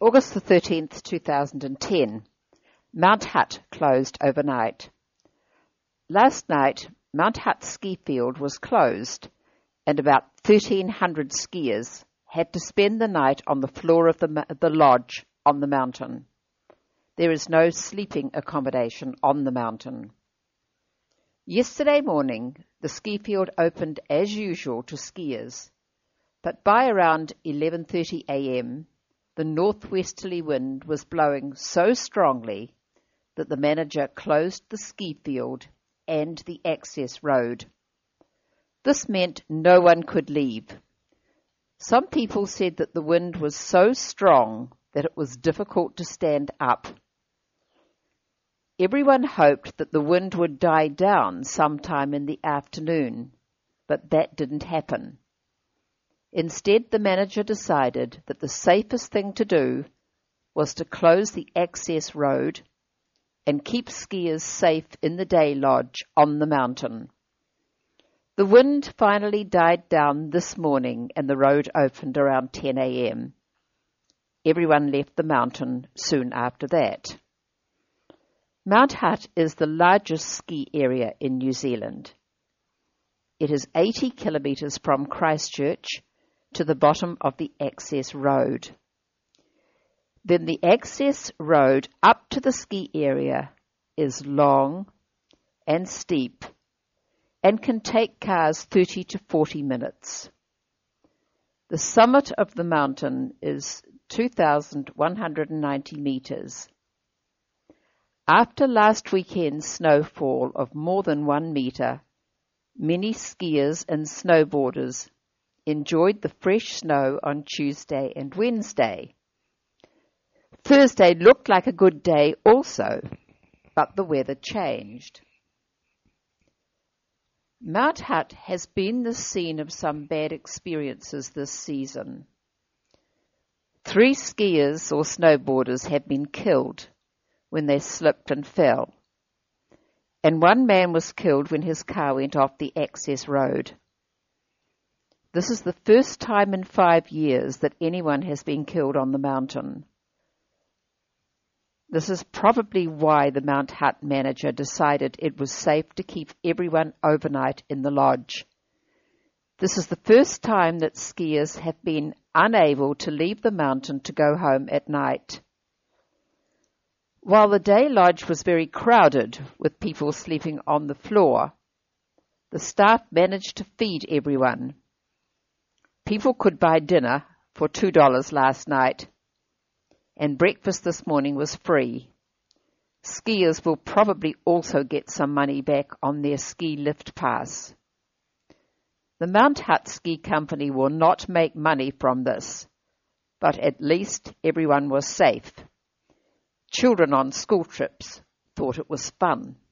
August the 13th, 2010. Mount Hutt closed overnight. Last night, Mount Hutt ski field was closed, and about 1,300 skiers had to spend the night on the floor of the lodge on the mountain. There is no sleeping accommodation on the mountain. Yesterday morning, the ski field opened as usual to skiers, but by around 11:30 a.m., the northwesterly wind was blowing so strongly that the manager closed the ski field and the access road. This meant no one could leave. Some people said that the wind was so strong that it was difficult to stand up. Everyone hoped that the wind would die down sometime in the afternoon, but that didn't happen. Instead, the manager decided that the safest thing to do was to close the access road and keep skiers safe in the day lodge on the mountain. The wind finally died down this morning and the road opened around 10 a.m. Everyone left the mountain soon after that. Mount Hutt is the largest ski area in New Zealand. It is 80 kilometres from Christchurch to the bottom of the access road. Then the access road up to the ski area is long and steep and can take cars 30 to 40 minutes. The summit of the mountain is 2,190 metres. After last weekend's snowfall of more than 1 metre, many skiers and snowboarders enjoyed the fresh snow on Tuesday and Wednesday. Thursday looked like a good day also, but the weather changed. Mount Hutt has been the scene of some bad experiences this season. 3 skiers or snowboarders have been killed when they slipped and fell, and 1 man was killed when his car went off the access road. This is the first time in 5 years that anyone has been killed on the mountain. This is probably why the Mount Hutt manager decided it was safe to keep everyone overnight in the lodge. This is the first time that skiers have been unable to leave the mountain to go home at night. While the day lodge was very crowded with people sleeping on the floor, the staff managed to feed everyone. People could buy dinner for $2 last night, and breakfast this morning was free. Skiers will probably also get some money back on their ski lift pass. The Mount Hutt Ski Company will not make money from this, but at least everyone was safe. Children on school trips thought it was fun.